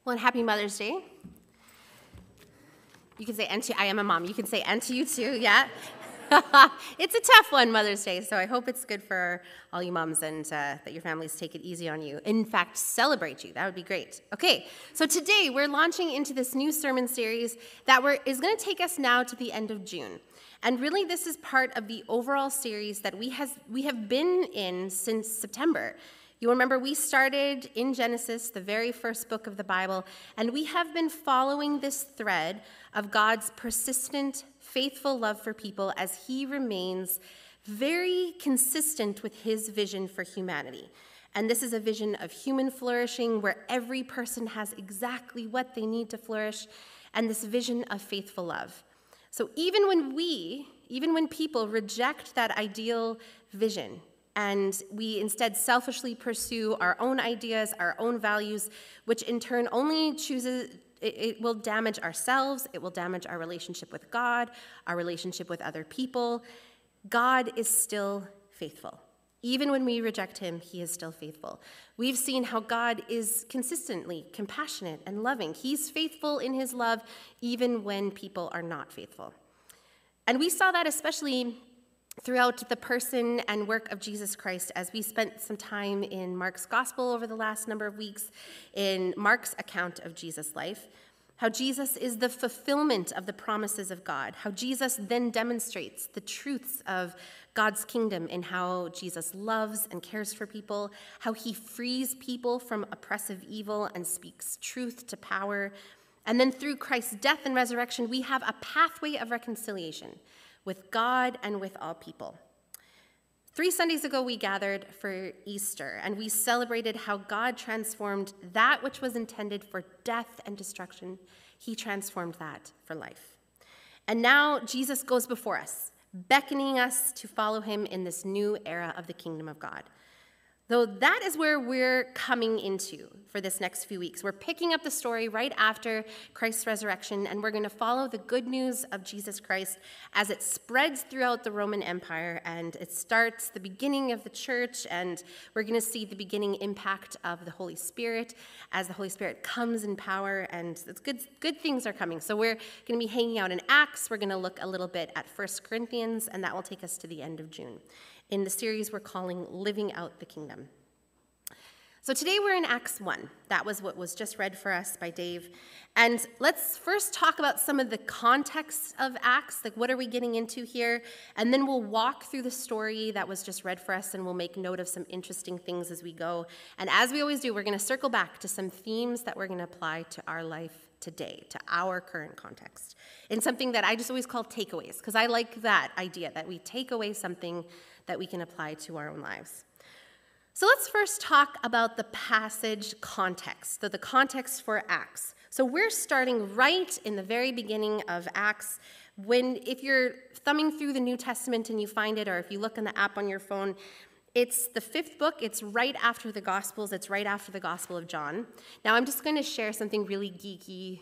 Well, and happy Mother's Day. You can say, and to, I am a mom. You can say, and to you too, yeah. It's a tough one, Mother's Day, so I hope it's good for all you moms and that your families take it easy on you. In fact, celebrate you. That would be great. Okay, so today we're launching into this new sermon series that is going to take us now to the end of June. And really, this is part of the overall series that we have been in since September. You'll remember we started in Genesis, the very first book of the Bible, and we have been following this thread of God's persistent, faithful love for people as he remains very consistent with his vision for humanity. And this is a vision of human flourishing where every person has exactly what they need to flourish, and this vision of faithful love. So even when people reject that ideal vision, and we instead selfishly pursue our own ideas, our own values, which in turn only it will damage ourselves, it will damage our relationship with God, our relationship with other people. God is still faithful. Even when we reject him, he is still faithful. We've seen how God is consistently compassionate and loving. He's faithful in his love, even when people are not faithful. And we saw that especially throughout the person and work of Jesus Christ as we spent some time in Mark's gospel over the last number of weeks in Mark's account of Jesus' life, how Jesus is the fulfillment of the promises of God, how Jesus then demonstrates the truths of God's kingdom in how Jesus loves and cares for people, how he frees people from oppressive evil and speaks truth to power. And then through Christ's death and resurrection, we have a pathway of reconciliation with God and with all people. 3 Sundays ago, we gathered for Easter, and we celebrated how God transformed that which was intended for death and destruction. He transformed that for life. And now Jesus goes before us, beckoning us to follow him in this new era of the kingdom of God. Though that is where we're coming into for this next few weeks. We're picking up the story right after Christ's resurrection, and we're going to follow the good news of Jesus Christ as it spreads throughout the Roman Empire, and it starts the beginning of the church, and we're going to see the beginning impact of the Holy Spirit as the Holy Spirit comes in power, and it's good things are coming. So we're going to be hanging out in Acts. We're going to look a little bit at 1 Corinthians, and that will take us to the end of June in the series we're calling Living Out the Kingdom. So today we're in Acts 1. That was what was just read for us by Dave. And let's first talk about some of the context of Acts, like what are we getting into here? And then we'll walk through the story that was just read for us, and we'll make note of some interesting things as we go. And as we always do, we're going to circle back to some themes that we're going to apply to our life today, to our current context, in something that I just always call takeaways, because I like that idea that we take away something that we can apply to our own lives. So let's first talk about the passage context, so the context for Acts. So we're starting right in the very beginning of Acts. If you're thumbing through the New Testament and you find it, or if you look in the app on your phone, it's the 5th book. It's right after the Gospels. It's right after the Gospel of John. Now, I'm just going to share something really geeky,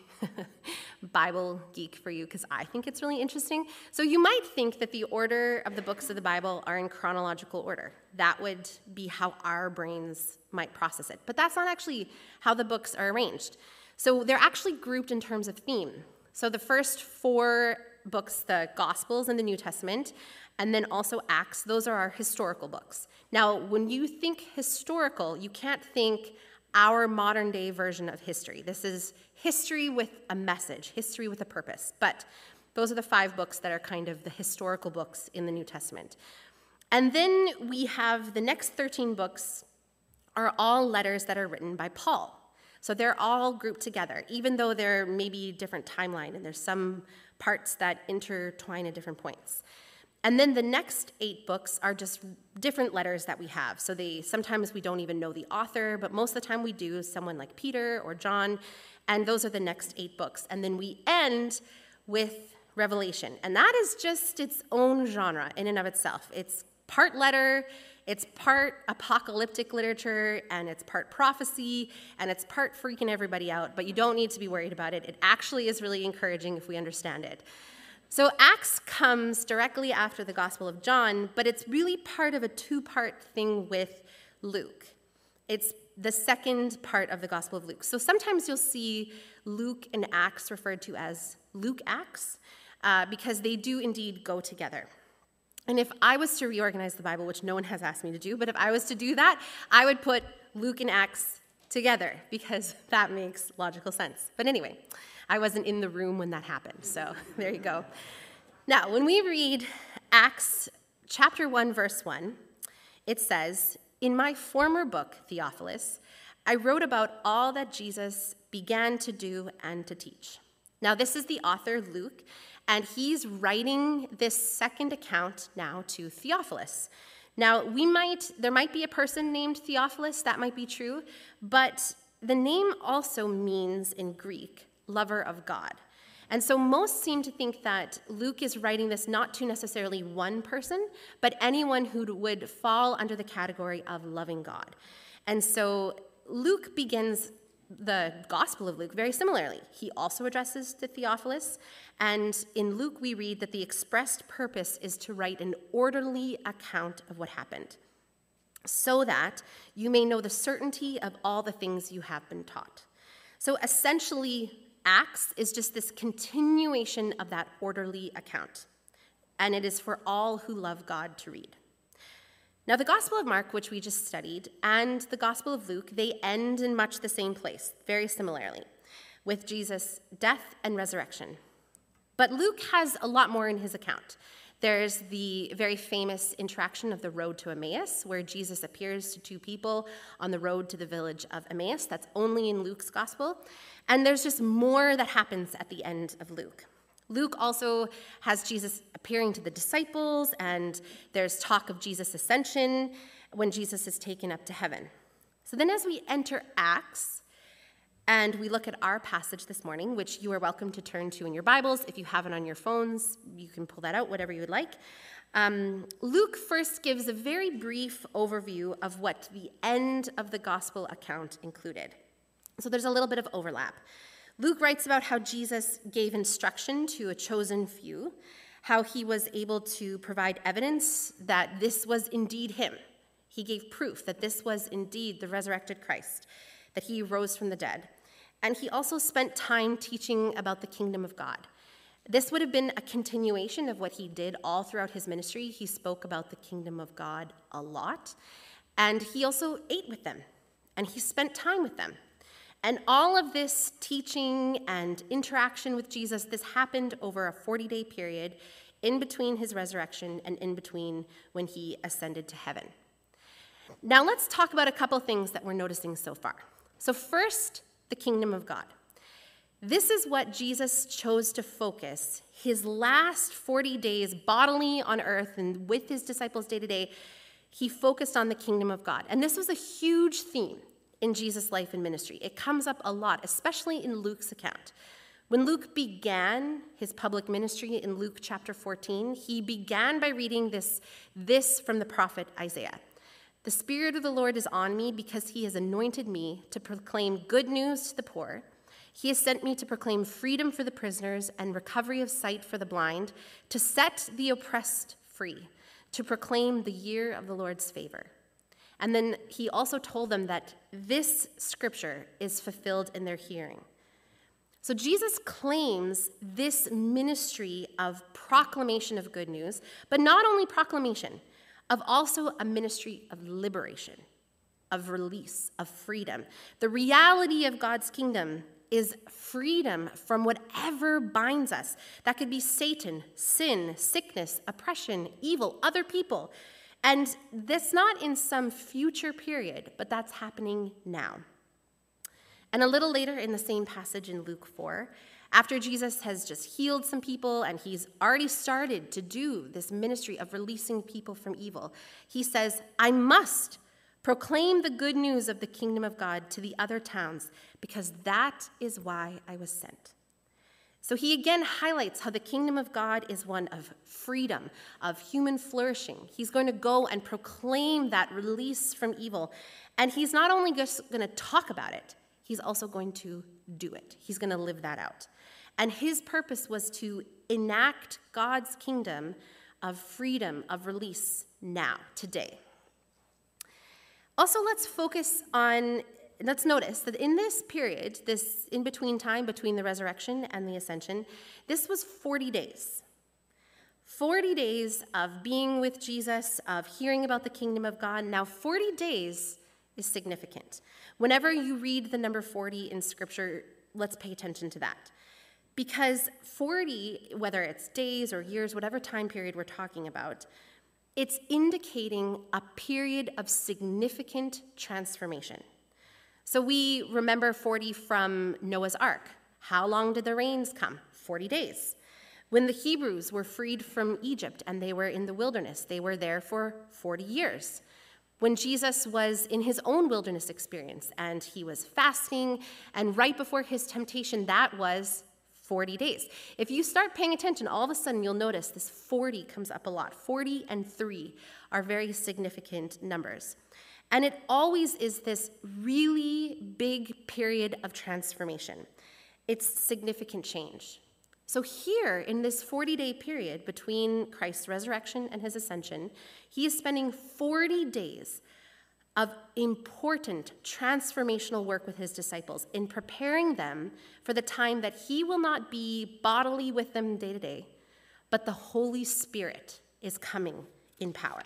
Bible geek for you, because I think it's really interesting. So you might think that the order of the books of the Bible are in chronological order. That would be how our brains might process it. But that's not actually how the books are arranged. So they're actually grouped in terms of theme. So the first 4 books, the Gospels and the New Testament, and then also Acts, those are our historical books. Now, when you think historical, you can't think our modern day version of history. This is history with a message, history with a purpose. But those are the 5 books that are kind of the historical books in the New Testament. And then we have the next 13 books are all letters that are written by Paul. So they're all grouped together, even though there may be a different timeline, and there's some parts that intertwine at different points. And then the next 8 books are just different letters that we have. So sometimes we don't even know the author, but most of the time we do, someone like Peter or John, and those are the next 8 books. And then we end with Revelation, and that is just its own genre in and of itself. It's part letter, it's part apocalyptic literature, and it's part prophecy, and it's part freaking everybody out, but you don't need to be worried about it. It actually is really encouraging if we understand it. So Acts comes directly after the Gospel of John, but it's really part of a 2-part thing with Luke. It's the second part of the Gospel of Luke. So sometimes you'll see Luke and Acts referred to as Luke Acts because they do indeed go together. And if I was to reorganize the Bible, which no one has asked me to do, but if I was to do that, I would put Luke and Acts together because that makes logical sense. But anyway, I wasn't in the room when that happened, so there you go. Now, when we read Acts chapter 1, verse 1, it says, "In my former book, Theophilus, I wrote about all that Jesus began to do and to teach." Now, this is the author, Luke, and he's writing this second account now to Theophilus. Now, there might be a person named Theophilus, that might be true, but the name also means in Greek, lover of God. And so most seem to think that Luke is writing this not to necessarily one person, but anyone who would fall under the category of loving God. And so Luke begins the Gospel of Luke very similarly. He also addresses to Theophilus, and in Luke we read that the expressed purpose is to write an orderly account of what happened, so that you may know the certainty of all the things you have been taught. So essentially, Acts is just this continuation of that orderly account, and it is for all who love God to read. Now, the Gospel of Mark, which we just studied, and the Gospel of Luke, they end in much the same place, very similarly, with Jesus' death and resurrection. But Luke has a lot more in his account. There's the very famous interaction of the road to Emmaus, where Jesus appears to two people on the road to the village of Emmaus. That's only in Luke's Gospel. And there's just more that happens at the end of Luke. Luke also has Jesus appearing to the disciples, and there's talk of Jesus' ascension when Jesus is taken up to heaven. So then as we enter Acts, and we look at our passage this morning, which you are welcome to turn to in your Bibles. If you have it on your phones, you can pull that out, whatever you would like. Luke first gives a very brief overview of what the end of the gospel account included. So there's a little bit of overlap. Luke writes about how Jesus gave instruction to a chosen few, how he was able to provide evidence that this was indeed him. He gave proof that this was indeed the resurrected Christ, that he rose from the dead. And he also spent time teaching about the kingdom of God. This would have been a continuation of what he did all throughout his ministry. He spoke about the kingdom of God a lot. And he also ate with them, and he spent time with them. And all of this teaching and interaction with Jesus, this happened over a 40-day period in between his resurrection and in between when he ascended to heaven. Now let's talk about a couple things that we're noticing so far. So first, the kingdom of God. This is what Jesus chose to focus his last 40 days bodily on earth and with his disciples day to day. He focused on the kingdom of God. And this was a huge theme in Jesus' life and ministry. It comes up a lot, especially in Luke's account. When Luke began his public ministry in Luke chapter 14, he began by reading this from the prophet Isaiah. "The Spirit of the Lord is on me because he has anointed me to proclaim good news to the poor. He has sent me to proclaim freedom for the prisoners and recovery of sight for the blind, to set the oppressed free, to proclaim the year of the Lord's favor." And then he also told them that this scripture is fulfilled in their hearing. So Jesus claims this ministry of proclamation of good news, but not only proclamation, of also a ministry of liberation, of release, of freedom. The reality of God's kingdom is freedom from whatever binds us. That could be Satan, sin, sickness, oppression, evil, other people. And that's not in some future period, but that's happening now. And a little later in the same passage in Luke 4, after Jesus has just healed some people and he's already started to do this ministry of releasing people from evil, he says, "I must proclaim the good news of the kingdom of God to the other towns, because that is why I was sent." So he again highlights how the kingdom of God is one of freedom, of human flourishing. He's going to go and proclaim that release from evil. And he's not only just going to talk about it, he's also going to do it. He's going to live that out. And his purpose was to enact God's kingdom of freedom, of release now, today. Also, let's notice that in this period, this in-between time between the resurrection and the ascension, this was 40 days. 40 days of being with Jesus, of hearing about the kingdom of God. Now, 40 days is significant. Whenever you read the number 40 in Scripture, let's pay attention to that. Because 40, whether it's days or years, whatever time period we're talking about, it's indicating a period of significant transformation. So we remember 40 from Noah's Ark. How long did the rains come? 40 days. When the Hebrews were freed from Egypt and they were in the wilderness, they were there for 40 years. When Jesus was in his own wilderness experience and he was fasting, and right before his temptation, that was 40 days. If you start paying attention, all of a sudden you'll notice this 40 comes up a lot. 40 and 3 are very significant numbers. And it always is this really big period of transformation. It's significant change. So here, in this 40-day period between Christ's resurrection and his ascension, he is spending 40 days of important transformational work with his disciples in preparing them for the time that he will not be bodily with them day to day, but the Holy Spirit is coming in power.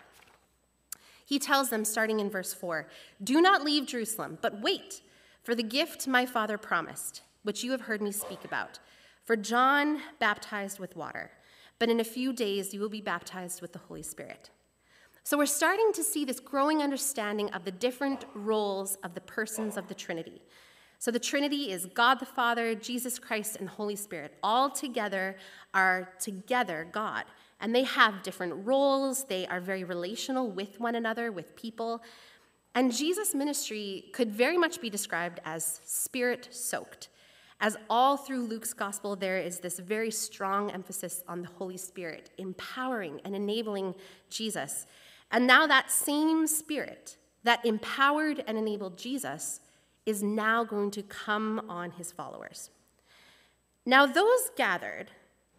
He tells them, starting in verse 4, "Do not leave Jerusalem, but wait for the gift my Father promised, which you have heard me speak about. For John baptized with water, but in a few days you will be baptized with the Holy Spirit." So we're starting to see this growing understanding of the different roles of the persons of the Trinity. So the Trinity is God the Father, Jesus Christ, and Holy Spirit. All together are God. And they have different roles. They are very relational with one another, with people. And Jesus' ministry could very much be described as spirit-soaked. As all through Luke's gospel, there is this very strong emphasis on the Holy Spirit, empowering and enabling Jesus. And now that same Spirit that empowered and enabled Jesus is now going to come on his followers. Now, those gathered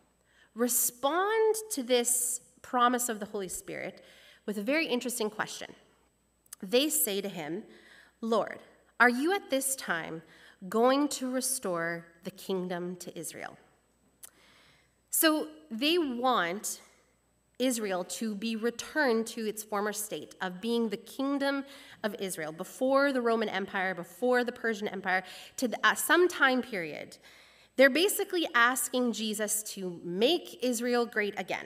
respond to this promise of the Holy Spirit with a very interesting question. They say to him, "Lord, are you at this time going to restore the kingdom to Israel?" So they want Israel to be returned to its former state of being the kingdom of Israel before the Roman Empire, before the Persian Empire, to some time period. They're basically asking Jesus to make Israel great again.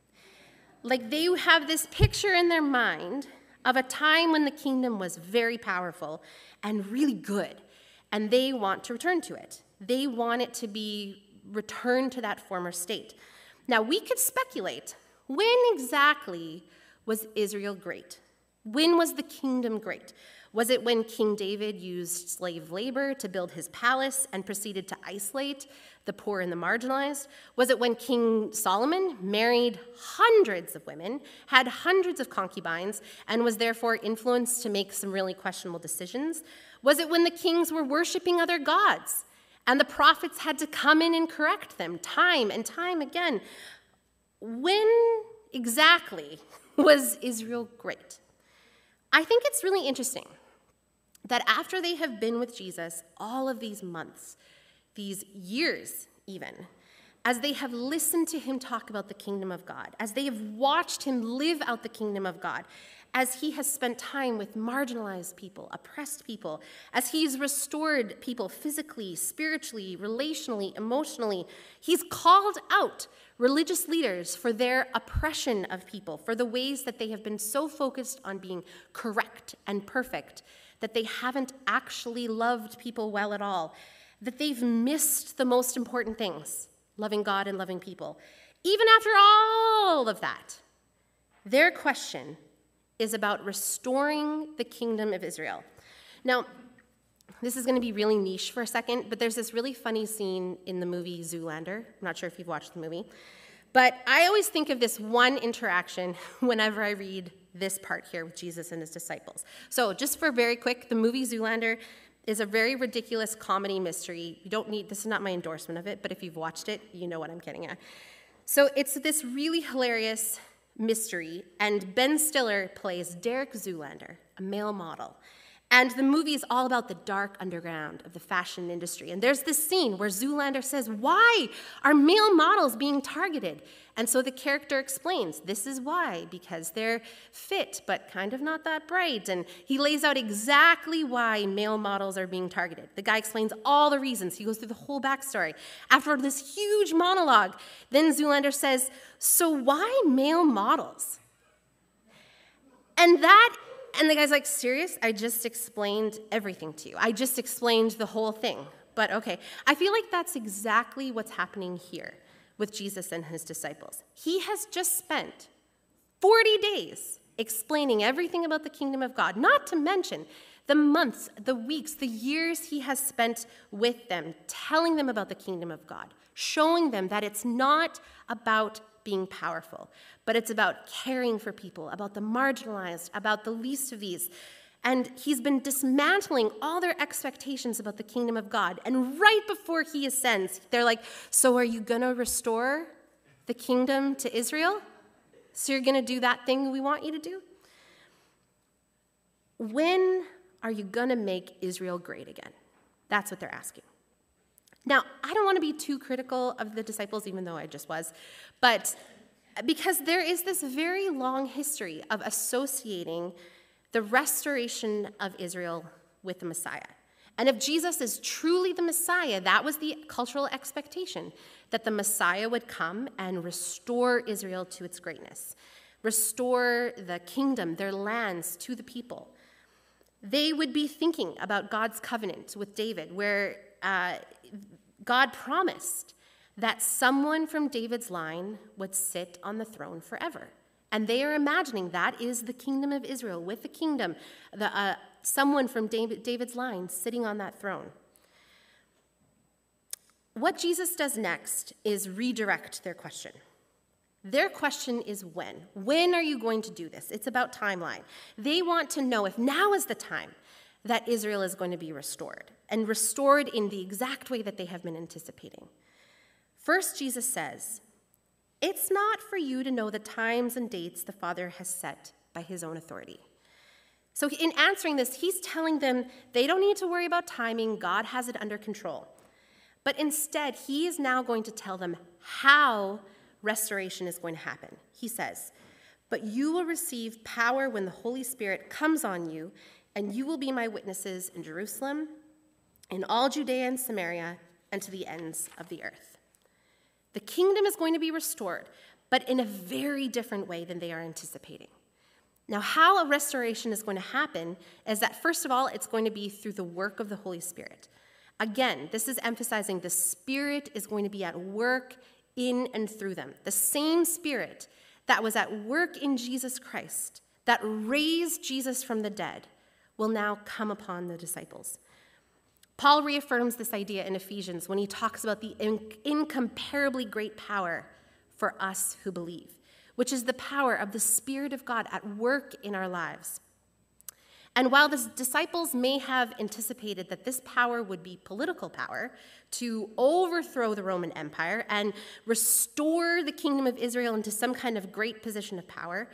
Like they have this picture in their mind of a time when the kingdom was very powerful and really good, and they want to return to it. They want it to be returned to that former state. Now, we could speculate, when exactly was Israel great? When was the kingdom great? Was it when King David used slave labor to build his palace and proceeded to isolate the poor and the marginalized? Was it when King Solomon married hundreds of women, had hundreds of concubines, and was therefore influenced to make some really questionable decisions? Was it when the kings were worshiping other gods and the prophets had to come in and correct them time and time again? When exactly was Israel great? I think it's really interesting that after they have been with Jesus all of these months, these years even, as they have listened to him talk about the kingdom of God, as they have watched him live out the kingdom of God, as he has spent time with marginalized people, oppressed people, as he's restored people physically, spiritually, relationally, emotionally, he's called out religious leaders for their oppression of people, for the ways that they have been so focused on being correct and perfect that they haven't actually loved people well at all, that they've missed the most important things, loving God and loving people. Even after all of that, their question is about restoring the kingdom of Israel. Now, this is going to be really niche for a second, but there's this really funny scene in the movie Zoolander. I'm not sure if you've watched the movie. But I always think of this one interaction whenever I read this part here with Jesus and his disciples. So just for very quick, the movie Zoolander is a very ridiculous comedy mystery. You don't need, this is not my endorsement of it, but if you've watched it, you know what I'm getting at. So it's this really hilarious mystery, and Ben Stiller plays Derek Zoolander, a male model. And the movie is all about the dark underground of the fashion industry. And there's this scene where Zoolander says, "Why are male models being targeted?" And so the character explains, this is why, because they're fit, but kind of not that bright. And he lays out exactly why male models are being targeted. The guy explains all the reasons. He goes through the whole backstory. After this huge monologue, then Zoolander says, "So why male models?" And the guy's like, "Serious? I just explained everything to you. I just explained the whole thing." But okay, I feel like that's exactly what's happening here with Jesus and his disciples. He has just spent 40 days explaining everything about the kingdom of God, not to mention the months, the weeks, the years he has spent with them, telling them about the kingdom of God, showing them that it's not about being powerful, but it's about caring for people, about the marginalized, about the least of these. And he's been dismantling all their expectations about the kingdom of God. And right before he ascends, they're like, "So are you going to restore the kingdom to Israel? So you're going to do that thing we want you to do? When are you going to make Israel great again?" That's what they're asking. Now, I don't want to be too critical of the disciples, even though I just was, but because there is this very long history of associating the restoration of Israel with the Messiah. And if Jesus is truly the Messiah, that was the cultural expectation, that the Messiah would come and restore Israel to its greatness, restore the kingdom, their lands to the people. They would be thinking about God's covenant with David, where God promised that someone from David's line would sit on the throne forever. And they are imagining that is the kingdom of Israel, with the kingdom, someone from David's line sitting on that throne. What Jesus does next is redirect their question. Their question is when. When are you going to do this? It's about timeline. They want to know if now is the time that Israel is going to be restored, and restored in the exact way that they have been anticipating. First, Jesus says, "It's not for you to know the times and dates the Father has set by his own authority." So in answering this, he's telling them they don't need to worry about timing. God has it under control. But instead, he is now going to tell them how restoration is going to happen. He says, "But you will receive power when the Holy Spirit comes on you, and you will be my witnesses in Jerusalem, in all Judea and Samaria, and to the ends of the earth." The kingdom is going to be restored, but in a very different way than they are anticipating. Now, how a restoration is going to happen is that, first of all, it's going to be through the work of the Holy Spirit. Again, this is emphasizing the Spirit is going to be at work in and through them. The same Spirit that was at work in Jesus Christ, that raised Jesus from the dead, will now come upon the disciples. Paul reaffirms this idea in Ephesians when he talks about the incomparably great power for us who believe, which is the power of the Spirit of God at work in our lives. And while the disciples may have anticipated that this power would be political power to overthrow the Roman Empire and restore the kingdom of Israel into some kind of great position of power,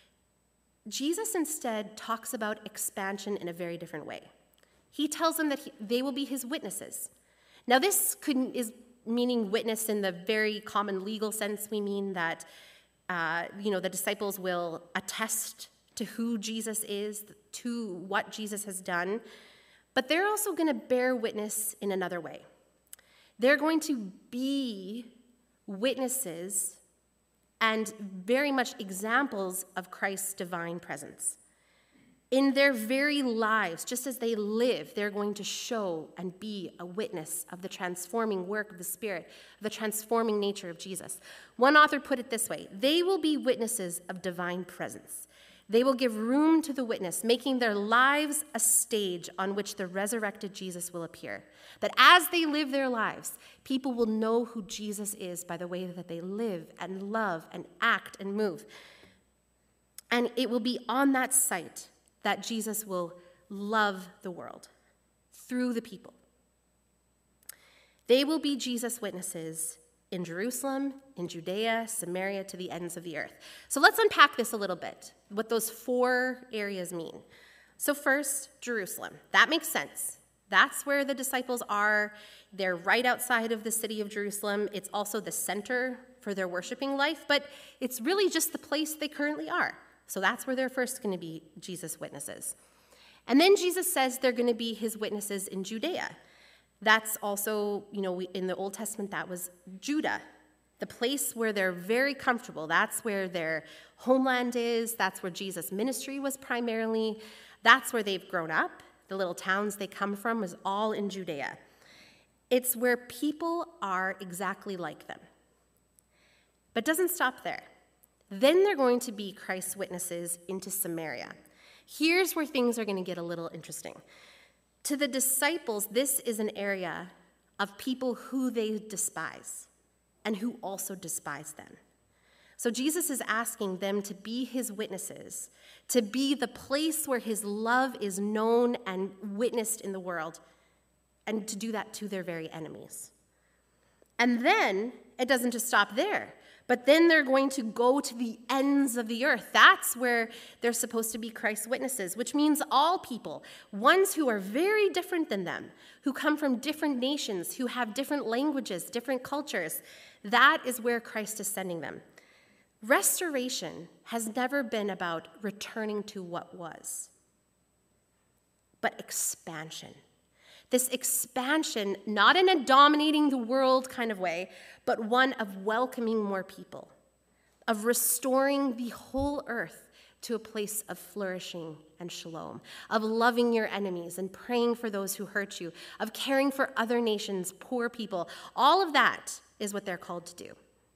Jesus instead talks about expansion in a very different way. He tells them that they will be his witnesses. Now, this is meaning witness in the very common legal sense. We mean that, the disciples will attest to who Jesus is, to what Jesus has done. But they're also going to bear witness in another way. They're going to be witnesses and very much examples of Christ's divine presence. In their very lives, just as they live, they're going to show and be a witness of the transforming work of the Spirit, the transforming nature of Jesus. One author put it this way: they will be witnesses of divine presence. They will give room to the witness, making their lives a stage on which the resurrected Jesus will appear. That as they live their lives, people will know who Jesus is by the way that they live and love and act and move. And it will be on that site that Jesus will love the world through the people. They will be Jesus' witnesses in Jerusalem, in Judea, Samaria, to the ends of the earth. So let's unpack this a little bit, what those 4 areas mean. So first, Jerusalem. That makes sense. That's where the disciples are. They're right outside of the city of Jerusalem. It's also the center for their worshiping life, but it's really just the place they currently are. So that's where they're first going to be Jesus' witnesses. And then Jesus says they're going to be his witnesses in Judea. That's also, in the Old Testament, that was Judah, the place where they're very comfortable. That's where their homeland is. That's where Jesus' ministry was primarily. That's where they've grown up. The little towns they come from was all in Judea. It's where people are exactly like them. But doesn't stop there. Then they're going to be Christ's witnesses into Samaria. Here's where things are going to get a little interesting. To the disciples, this is an area of people who they despise and who also despise them. So Jesus is asking them to be his witnesses, to be the place where his love is known and witnessed in the world, and to do that to their very enemies. And then it doesn't just stop there. But then they're going to go to the ends of the earth. That's where they're supposed to be Christ's witnesses, which means all people, ones who are very different than them, who come from different nations, who have different languages, different cultures. That is where Christ is sending them. Restoration has never been about returning to what was, but expansion. This expansion, not in a dominating the world kind of way, but one of welcoming more people, of restoring the whole earth to a place of flourishing and shalom, of loving your enemies and praying for those who hurt you, of caring for other nations, poor people. All of that is what they're called to do.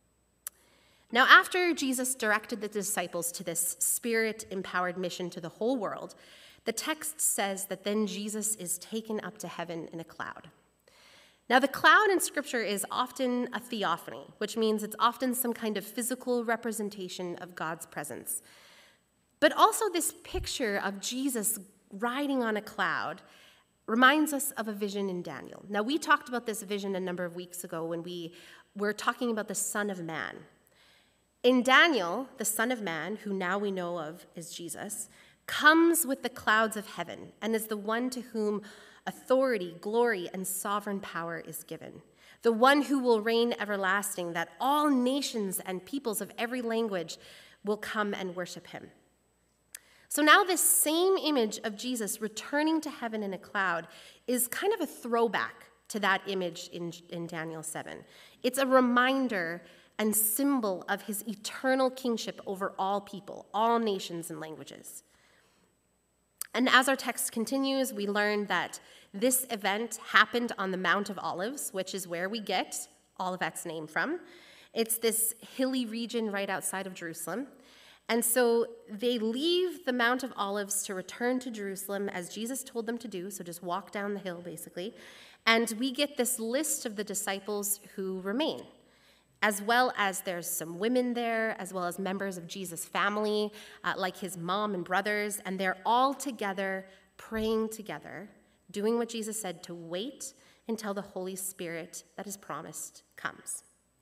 Now, after Jesus directed the disciples to this Spirit-empowered mission to the whole world, the text says that then Jesus is taken up to heaven in a cloud. Now, the cloud in Scripture is often a theophany, which means it's often some kind of physical representation of God's presence. But also this picture of Jesus riding on a cloud reminds us of a vision in Daniel. Now, we talked about this vision a number of weeks ago when we were talking about the Son of Man. In Daniel, the Son of Man, who now we know of as Jesus, comes with the clouds of heaven and is the one to whom authority, glory, and sovereign power is given, the one who will reign everlasting, that all nations and peoples of every language will come and worship him. So now this same image of Jesus returning to heaven in a cloud is kind of a throwback to that image in Daniel 7. It's a reminder and symbol of his eternal kingship over all people, all nations and languages. And as our text continues, we learn that this event happened on the Mount of Olives, which is where we get Olivet's name from. It's this hilly region right outside of Jerusalem. And so they leave the Mount of Olives to return to Jerusalem as Jesus told them to do, so just walk down the hill, basically. And we get this list of the disciples who remain, as well as there's some women there, as well as members of Jesus' family, like his mom and brothers, and they're all together, praying together, doing what Jesus said, to wait until the Holy Spirit that is promised comes.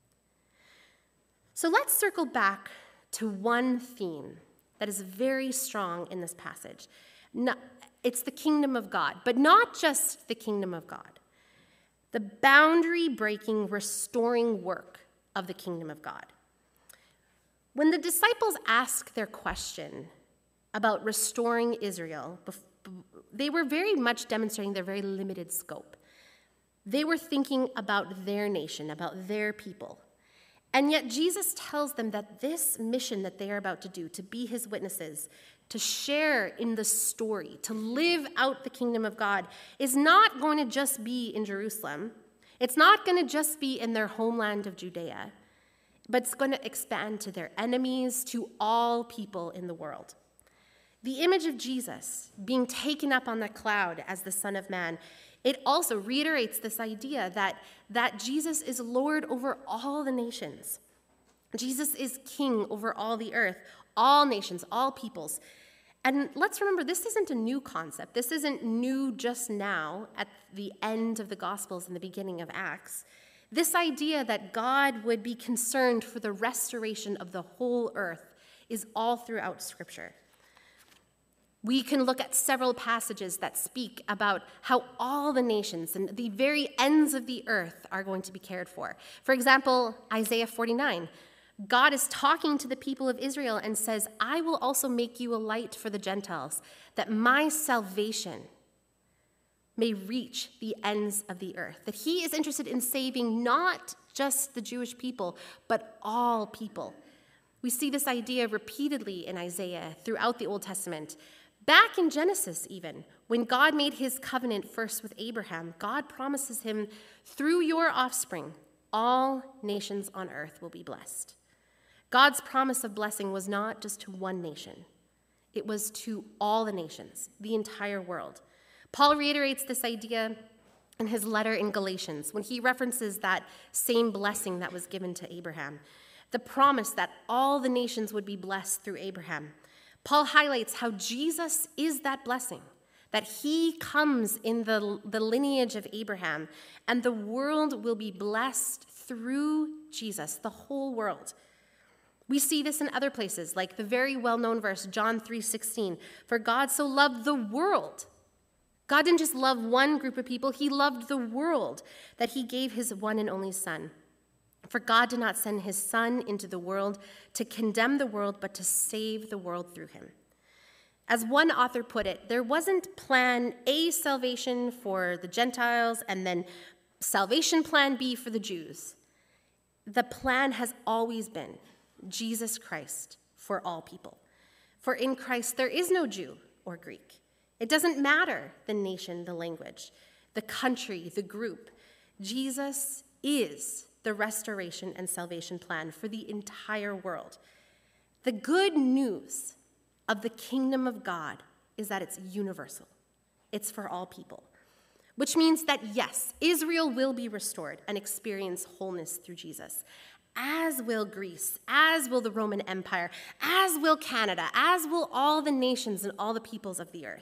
So let's circle back to one theme that is very strong in this passage. It's the kingdom of God, but not just the kingdom of God. The boundary-breaking, restoring work of the kingdom of God. When the disciples ask their question about restoring Israel, they were very much demonstrating their very limited scope. They were thinking about their nation, about their people. And yet Jesus tells them that this mission that they are about to do, to be his witnesses, to share in the story, to live out the kingdom of God, is not going to just be in Jerusalem. It's not going to just be in their homeland of Judea, but it's going to expand to their enemies, to all people in the world. The image of Jesus being taken up on the cloud as the Son of Man, it also reiterates this idea that Jesus is Lord over all the nations. Jesus is king over all the earth, all nations, all peoples. And let's remember, this isn't a new concept. This isn't new just now at the end of the Gospels and the beginning of Acts. This idea that God would be concerned for the restoration of the whole earth is all throughout Scripture. We can look at several passages that speak about how all the nations and the very ends of the earth are going to be cared for. For example, Isaiah 49. God is talking to the people of Israel and says, I will also make you a light for the Gentiles, that my salvation may reach the ends of the earth. That he is interested in saving not just the Jewish people, but all people. We see this idea repeatedly in Isaiah throughout the Old Testament. Back in Genesis even, when God made his covenant first with Abraham, God promises him, through your offspring, all nations on earth will be blessed. God's promise of blessing was not just to one nation. It was to all the nations, the entire world. Paul reiterates this idea in his letter in Galatians when he references that same blessing that was given to Abraham, the promise that all the nations would be blessed through Abraham. Paul highlights how Jesus is that blessing, that he comes in the lineage of Abraham, and the world will be blessed through Jesus, the whole world. We see this in other places, like the very well-known verse, John 3:16, for God so loved the world. God didn't just love one group of people, he loved the world, that he gave his one and only Son. For God did not send his Son into the world to condemn the world, but to save the world through him. As one author put it, there wasn't plan A salvation for the Gentiles and then salvation plan B for the Jews. The plan has always been Jesus Christ for all people. For in Christ there is no Jew or Greek. It doesn't matter the nation, the language, the country, the group. Jesus is the restoration and salvation plan for the entire world. The good news of the kingdom of God is that it's universal. It's for all people, which means that yes, Israel will be restored and experience wholeness through Jesus, as will Greece, as will the Roman Empire, as will Canada, as will all the nations and all the peoples of the earth.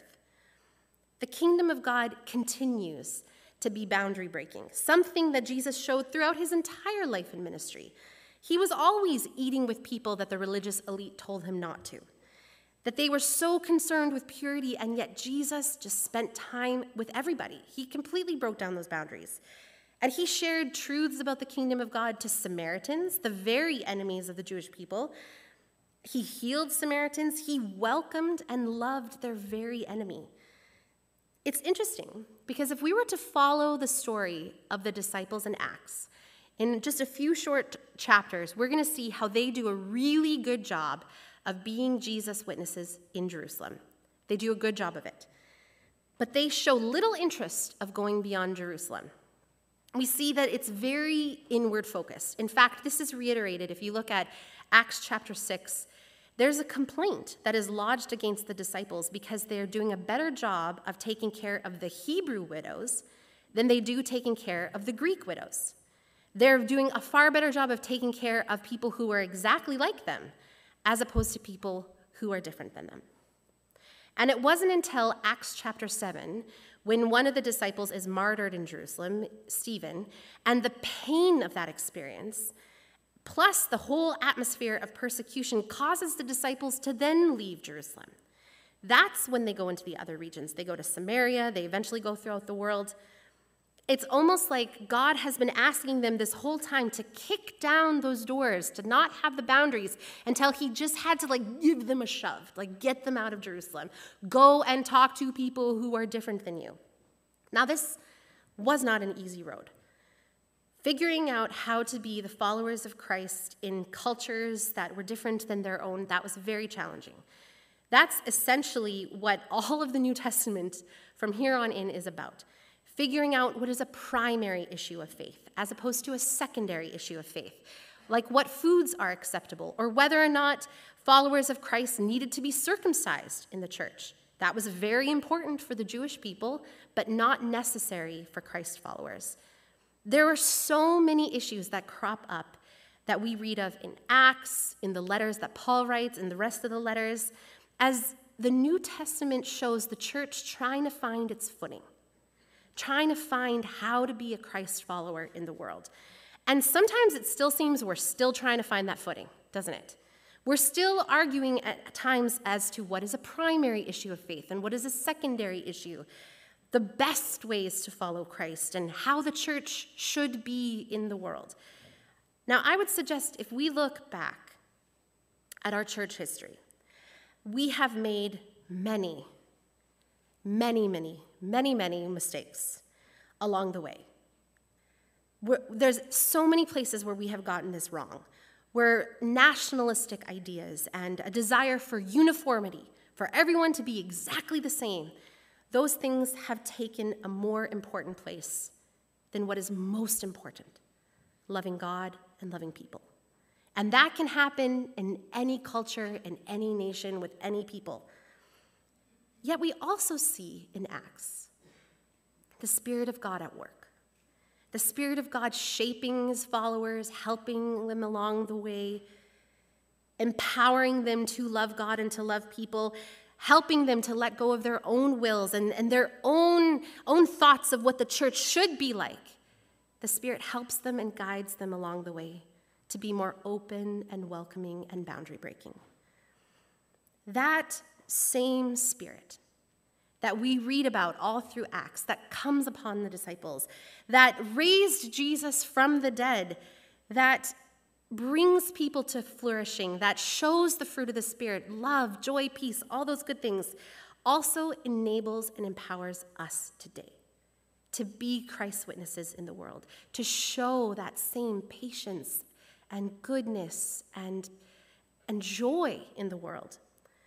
The kingdom of God continues to be boundary breaking, something that Jesus showed throughout his entire life and ministry. He was always eating with people that the religious elite told him not to, that they were so concerned with purity, and yet Jesus just spent time with everybody. He completely broke down those boundaries. And he shared truths about the kingdom of God to Samaritans, the very enemies of the Jewish people. He healed Samaritans. He welcomed and loved their very enemy. It's interesting because if we were to follow the story of the disciples in Acts, in just a few short chapters, we're going to see how they do a really good job of being Jesus' witnesses in Jerusalem. They do a good job of it. But they show little interest of going beyond Jerusalem. We see that it's very inward focused. In fact, this is reiterated if you look at Acts chapter 6. There's a complaint that is lodged against the disciples because they're doing a better job of taking care of the Hebrew widows than they do taking care of the Greek widows. They're doing a far better job of taking care of people who are exactly like them, as opposed to people who are different than them. And it wasn't until Acts chapter 7, when one of the disciples is martyred in Jerusalem, Stephen, and the pain of that experience, plus the whole atmosphere of persecution, causes the disciples to then leave Jerusalem. That's when they go into the other regions. They go to Samaria, they eventually go throughout the world. It's almost like God has been asking them this whole time to kick down those doors, to not have the boundaries, until he just had to give them a shove, get them out of Jerusalem. Go and talk to people who are different than you. Now, this was not an easy road. Figuring out how to be the followers of Christ in cultures that were different than their own, that was very challenging. That's essentially what all of the New Testament from here on in is about. Figuring out what is a primary issue of faith as opposed to a secondary issue of faith, like what foods are acceptable or whether or not followers of Christ needed to be circumcised in the church. That was very important for the Jewish people, but not necessary for Christ followers. There are so many issues that crop up that we read of in Acts, in the letters that Paul writes, in the rest of the letters, as the New Testament shows the church trying to find its footing, trying to find how to be a Christ follower in the world. And sometimes it still seems we're still trying to find that footing, doesn't it? We're still arguing at times as to what is a primary issue of faith and what is a secondary issue, the best ways to follow Christ, and how the church should be in the world. Now, I would suggest if we look back at our church history, we have made many mistakes along the way. There's so many places where we have gotten this wrong, where nationalistic ideas and a desire for uniformity, for everyone to be exactly the same, those things have taken a more important place than what is most important, loving God and loving people. And that can happen in any culture, in any nation, with any people. Yet we also see in Acts the Spirit of God at work. The Spirit of God shaping his followers, helping them along the way, empowering them to love God and to love people, helping them to let go of their own wills and their own thoughts of what the church should be like. The Spirit helps them and guides them along the way to be more open and welcoming and boundary breaking. That same Spirit that we read about all through Acts, that comes upon the disciples, that raised Jesus from the dead, that brings people to flourishing, that shows the fruit of the Spirit, love, joy, peace, all those good things, also enables and empowers us today to be Christ's witnesses in the world, to show that same patience and goodness and joy in the world.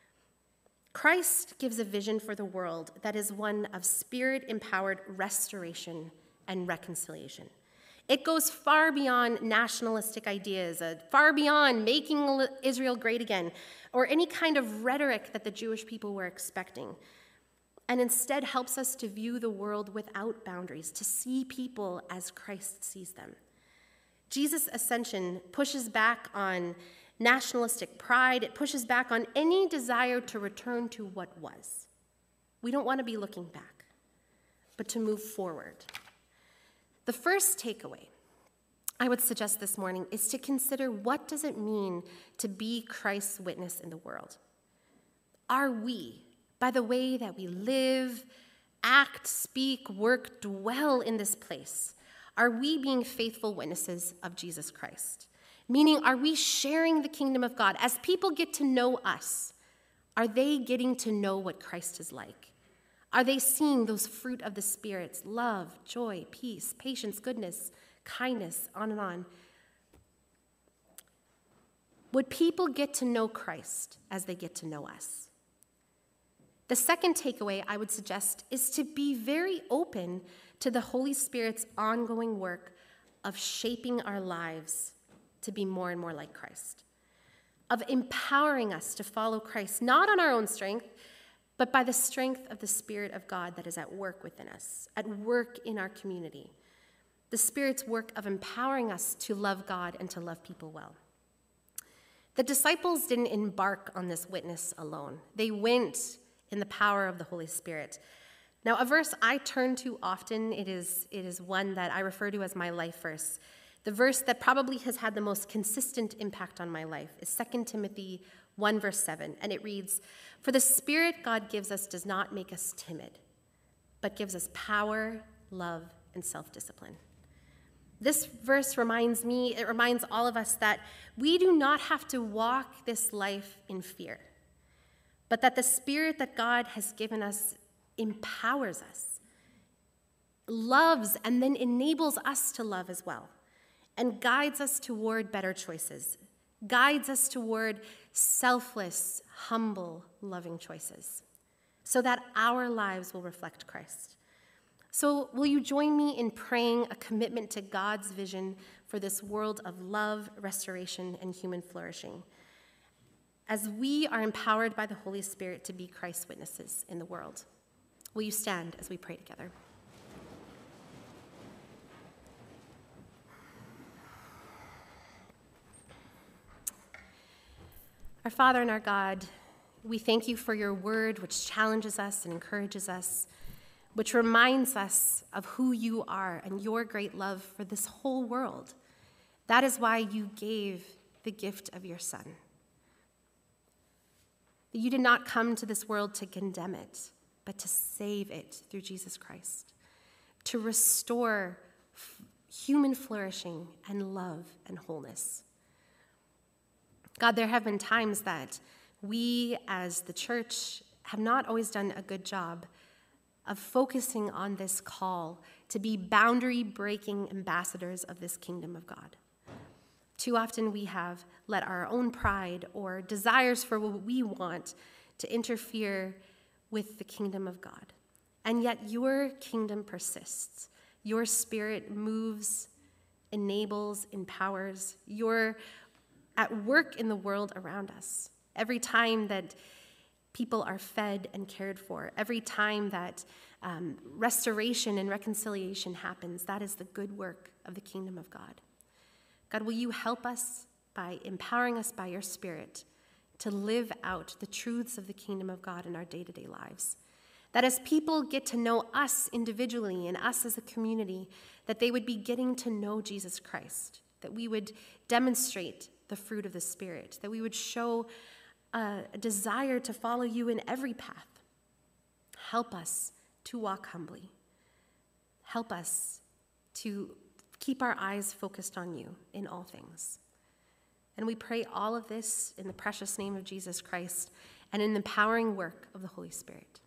Christ gives a vision for the world that is one of Spirit-empowered restoration and reconciliation. It goes far beyond nationalistic ideas, far beyond making Israel great again, or any kind of rhetoric that the Jewish people were expecting, and instead helps us to view the world without boundaries, to see people as Christ sees them. Jesus' ascension pushes back on nationalistic pride. It pushes back on any desire to return to what was. We don't want to be looking back, but to move forward. The first takeaway I would suggest this morning is to consider, what does it mean to be Christ's witness in the world? Are we, by the way that we live, act, speak, work, dwell in this place, are we being faithful witnesses of Jesus Christ? Meaning, are we sharing the kingdom of God? As people get to know us, are they getting to know what Christ is like? Are they seeing those fruit of the Spirit, love, joy, peace, patience, goodness, kindness, on and on? Would people get to know Christ as they get to know us? The second takeaway I would suggest is to be very open to the Holy Spirit's ongoing work of shaping our lives to be more and more like Christ, of empowering us to follow Christ, not on our own strength, but by the strength of the Spirit of God that is at work within us, at work in our community. The Spirit's work of empowering us to love God and to love people well. The disciples didn't embark on this witness alone. They went in the power of the Holy Spirit. Now, a verse I turn to often, it is one that I refer to as my life verse. The verse that probably has had the most consistent impact on my life is 2 Timothy 1, verse 7, and it reads, "For the Spirit God gives us does not make us timid, but gives us power, love, and self-discipline." This verse reminds all of us that we do not have to walk this life in fear, but that the Spirit that God has given us empowers us, loves, and then enables us to love as well, and guides us toward better choices, guides us toward selfless, humble, loving choices, so that our lives will reflect Christ. So will you join me in praying a commitment to God's vision for this world of love, restoration, and human flourishing, as we are empowered by the Holy Spirit to be Christ's witnesses in the world? Will you stand as we pray together? Our Father and our God, we thank you for your word, which challenges us and encourages us. which reminds us of who you are and your great love for this whole world. That is why you gave the gift of your Son. That you did not come to this world to condemn it, but to save it through Jesus Christ, to restore human flourishing and love and wholeness. God, there have been times that we as the church have not always done a good job of focusing on this call to be boundary-breaking ambassadors of this kingdom of God. Too often we have let our own pride or desires for what we want to interfere with the kingdom of God. And yet your kingdom persists. Your Spirit moves, enables, empowers. You're at work in the world around us. Every time that people are fed and cared for, every time that restoration and reconciliation happens, that is the good work of the kingdom of God. God, will you help us by empowering us by your Spirit to live out the truths of the kingdom of God in our day-to-day lives? That as people get to know us individually and us as a community, that they would be getting to know Jesus Christ, that we would demonstrate the fruit of the Spirit, that we would show a desire to follow you in every path. Help us to walk humbly. Help us to keep our eyes focused on you in all things. And we pray all of this in the precious name of Jesus Christ and in the empowering work of the Holy Spirit.